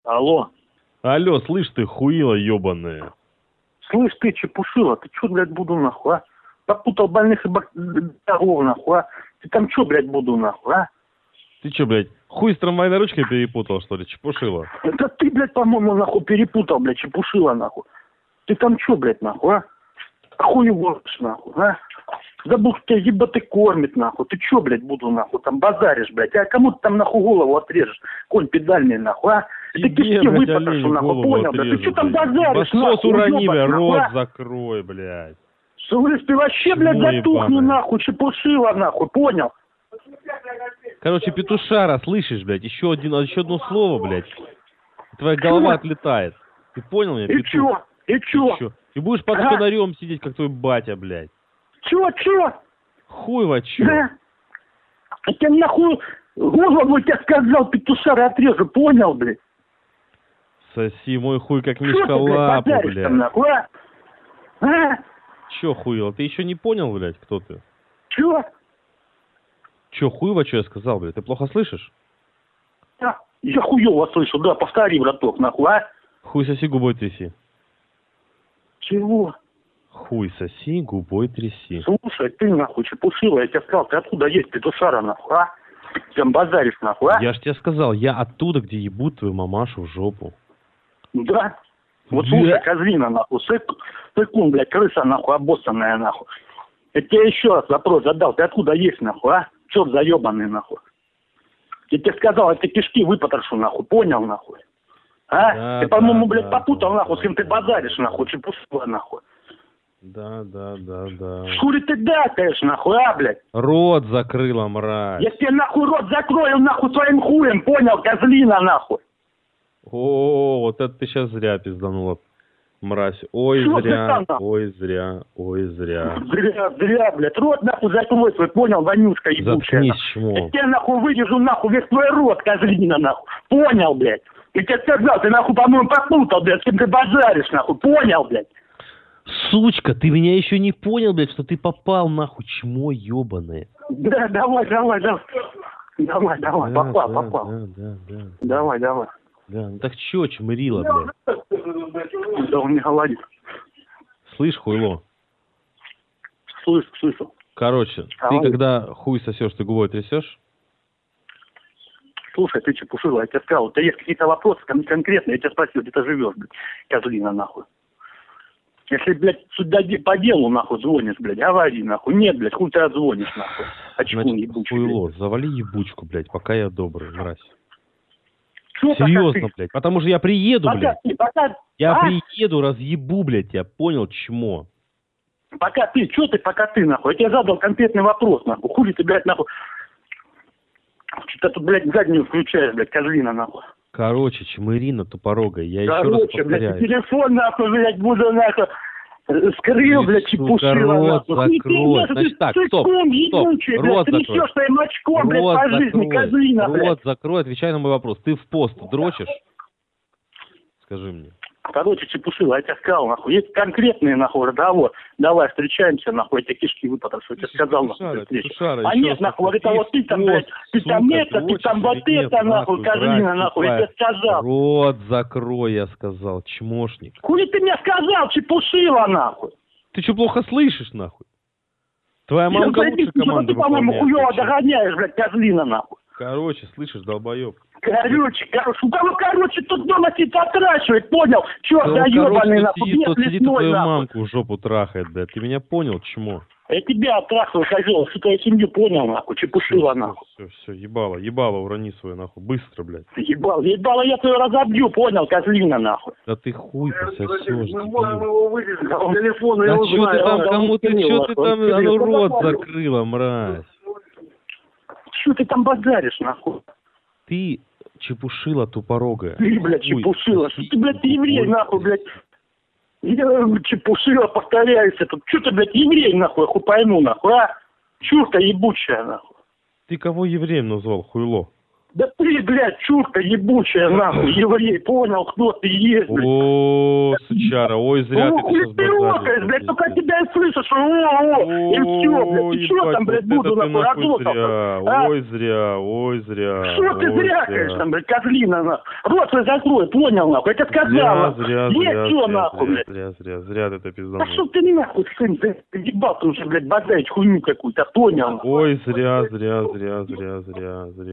Алло. Алло, слышь ты, хуила ебаная. Слышь ты, чепушила, ты чё, блядь, буду нахуй, а? Попутал больных и дорог, нахуй, а? Ты там чё, блядь, буду нахуй, а? Ты чё, блядь, хуй с трамвайной ручкой перепутал, что ли, чепушила? Это ты, блядь, по-моему, нахуй, перепутал, блядь, чепушила, нахуй. Ты там чё, блядь, нахуй, а? Охуеваешь, нахуй, а? Забыл, что тебя ебаты кормит, нахуй. Ты чё, блядь, буду, нахуй, там базаришь, блядь? А кому ты там, нахуй, голову отрежешь? Конь педальный, нахуй, а? Тебе, ты кишки блядь, выпотрошу, олень нахуй, голову понял, да? отрежу, Ты чё там блядь. базаришь, Басос нахуй, уронивый, уёбок, нахуй, рот а? закрой, блядь. Слышь, ты вообще, блядь, Чмо затухни, ебаное. нахуй, чепушила, нахуй, понял? Короче, петушара, слышишь, блядь, еще одно слово, блядь, и твоя голова отлетает. Ты понял меня, И петух? чё? И чё? Чё? И будешь под фонарем сидеть, как твой батя, блядь. Чё? Хуй во чё? Да? Я тебе нахуй голову, я сказал, петушара отрежу, понял, блядь? Соси мой хуй, как Чё мишка ты, блядь, лапу, базаришь там, блядь. нахуй, а? А? Чё хуйло? Ты еще не понял, блядь, кто ты? Чё? Чё, хуй во чё я сказал, блядь? Ты плохо слышишь? А? Я хуёво слышу, да, повтори, браток, нахуй, а? Хуй соси, губой тряси. Чего? Хуй соси, губой тряси. Слушай, ты, нахуй, чепушила, я тебе сказал, ты откуда есть петушара, нахуй, а? Ты там базаришь, нахуй, а? Я ж тебе сказал, я оттуда, где ебут твою мамашу в жопу. Да? Вот слушай, козлина, нахуй, сыкун, блядь, крыса, нахуй, обоссанная, нахуй. Я тебе еще раз вопрос задал, ты откуда есть, нахуй, а? Черт заебанный, нахуй. Я тебе сказал, я тебе кишки выпотрошу, нахуй, понял, нахуй? А? Да, ты, по-моему, блядь, да, попутал, да, нахуй, да, с кем ты да, базаришь, да. нахуй, чепушила, нахуй. Да. Хули ты дакаешь, нахуй, а, блядь? Рот закрыла, мразь. Я тебе, нахуй, рот закрою, нахуй, своим хуем, понял, козлина, нахуй. О, вот это ты сейчас зря пизданула, мразь. Ой, Чё зря, ты там, нахуй? ой, зря, ой, зря. Зря, блядь, рот, нахуй, закрой свой, понял, вонючка ебучая. Заткнись, нахуй. чмо. Я тебе, нахуй, вырежу, нахуй, весь твой рот, козлина, нахуй. Понял, блядь? Я тебе сказал, ты, нахуй, по-моему, попутал, блядь, с кем ты базаришь, нахуй, понял, блядь? Сучка, ты меня еще не понял, блядь, что ты попал, нахуй, чмо ебаное. Да, давай. Давай, попал. Да. Давай. Да, ну так чё, чмырила, блядь? Да он не голодит. Слышь, хуйло. Слышу. Короче, Алло. ты когда хуй сосешь, ты губой трясешь? Слушай, ты чепушила, я тебе сказал, у тебя есть какие-то вопросы конкретные, я тебя спросил, где ты живешь, блядь, козлина, нахуй. Если, блядь, сюда по делу, нахуй, звонишь, блядь, говори, нахуй. Нет, блядь, хуй ты отзвонишь, нахуй. Очкун Значит, ебучий, хуйло, завали ебучку, блядь, пока я добрый, мразь. Чё, Серьезно, блядь, потому что я приеду, блядь. Я А? приеду, разъебу, блядь, тебя, понял, чмо? Пока ты, нахуй. Я тебе задал конкретный вопрос, нахуй. Хули ты, блядь, нахуй. Что-то тут, блядь, заднюю включаешь, блядь, козлина, нахуй. Короче, чмырина тупорогая, я еще раз Короче, блядь, повторяю. телефон, нахуй, блядь, буду, нахуй. Скрыл, Ты, блядь, сука, чепушила, рот нахуй. закрой. Значит так, стоп, ебучий, рот блядь, ты закрой. несешь своим очком, блядь, по жизни, козлина, блядь. Рот закрой, отвечай на мой вопрос. Ты в пост дрочишь? Скажи мне. Короче, чепушила, я тебе сказал, нахуй, есть конкретный, нахуй, разговор. Давай, встречаемся, нахуй, я тебе кишки выпотрошу, я тебе сказал, нахуй, Петушара, а нет, нахуй, вот это вот ты там, блядь, ты там это, ты там вот это, нахуй, козлина, нахуй, я тебе сказал. Рот закрой, я сказал, чмошник. Хули ты мне сказал, чепушила, нахуй? Ты что, плохо слышишь, нахуй? Твоя мамка лучше команды ты, по-моему, хуёво выполняет. догоняешь, блядь, козлина, нахуй. Короче, слышишь, долбоёб. Короче, у кого, тут дома сидит отращивает, понял? Чёрт заёбанный, нахуй, сидит, бес тот сидит и лесной, твою нахуй. мамку в жопу трахает, блядь. Ты меня понял, чмо? Я тебя отрахиваю, козёл, что твою семью понял, нахуй, чепушила, нахуй. Все, ебало, урони свою, нахуй, быстро, блядь. Ебало, я твою разобью, понял, козлина, нахуй. Да ты хуй пососешь, Мы дебил. можем его вывезти, телефон, Да его чё ты знаю, там, он кому ты, скинул, чё ты нахуй, там, он оно скинул. рот закрыла, мразь. Чё ты там базаришь, нахуй? Ты чепушила тупорогая. Ты, блядь, Хуй чепушила. соси, Ты, блядь, еврей, губой нахуй, тряси. блядь. Я чепушила, повторяюсь. Тут чё ты, блядь, еврей, нахуй, хуй пойму, нахуй, а? Чурка ебучая, нахуй. Ты кого евреем назвал, хуйло? Да ты, блядь, чурка ебучая, нахуй, еврей, понял, кто ты есть, блядь. О, сучара, ой, зря ты Хули сейчас ты локаешь, блядь, только тебя и слышишь, что и все, блядь, и что там, блядь, буду нахуй работал? Ой, зря, ой, зря. Что ты зрякаешь там, блядь, козлина, нахуй? Рот свой закрой, понял, нахуй, я тебе сказал, есть что, нахуй, блядь. Зря ты это пизданул. Да что ты нахуй, сын, ты ебал, ты уже, блядь, базарить хуйню какую-то, понял? Ой, зря.